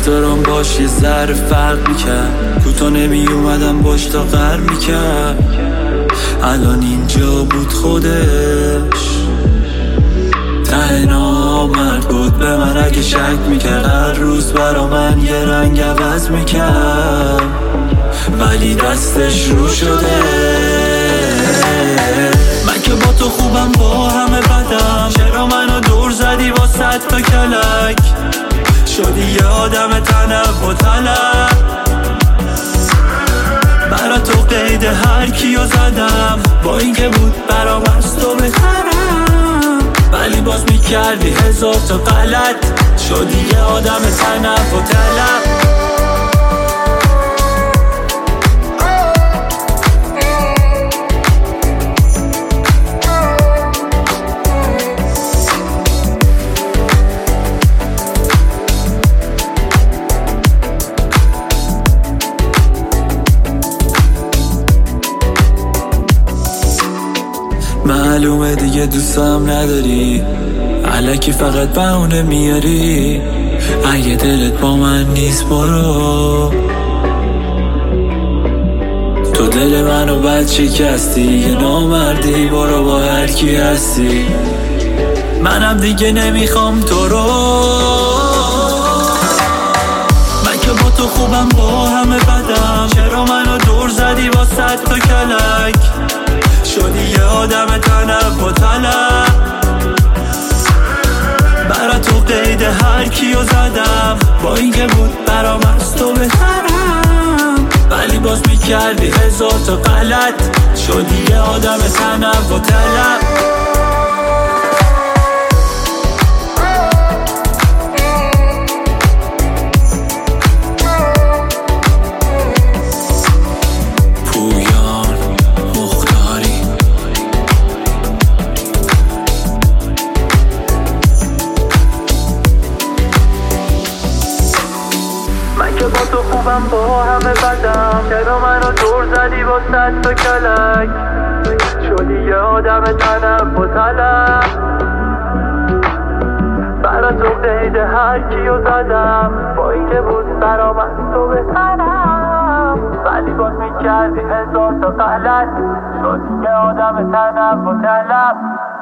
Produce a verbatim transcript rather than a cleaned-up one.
رفتارم باش یه ذره فرق میکرد، کوتا نمی اومدم باش تا غر میکرد. الان اینجا بود خودش، ته نامرد بود به من اگه شک میکرد. هر روز برا من یه رنگ عوض میکرد، ولی دستش رو شده. من که با تو خوبم با همه بدم، چرا منو دور زدی با صد تا کلک؟ شدی یه آدم طلب و طلب، برا تو قید هر کیو زدم، با این که بود برام از تو بهترم، ولی باز میکردی هزار تا غلط. شدی یه آدم طلب و طلب. معلومه دیگه دوستم نداری، الکی فقط بهونه میاری. اگه دلت با من نیست برو، تو دل منو بد شکستی، یه نامردی برو با هر کی هستی. منم دیگه نمیخوام تو رو، من که با تو خوبم با همه بدم، چرا منو دور زدی با صد تا کلک؟ شدی یه آدم طلب و طلب، برا تو قید هر کیو زدم، با این که بود برام از تو بهترم، ولی باز میکردی هزار تا غلط. شدی یه آدم طلب و طلب. با تو خوبم با همه بدم، چرا منو دور زدی با صد تا کلک؟ شدی یه آدم طلب و طلب، برا تو قید هر کیو زدم، با این که بود برام از تو بهترم، ولی باز میکردی هزار تا غلط. شدی یه آدم طلب و طلب.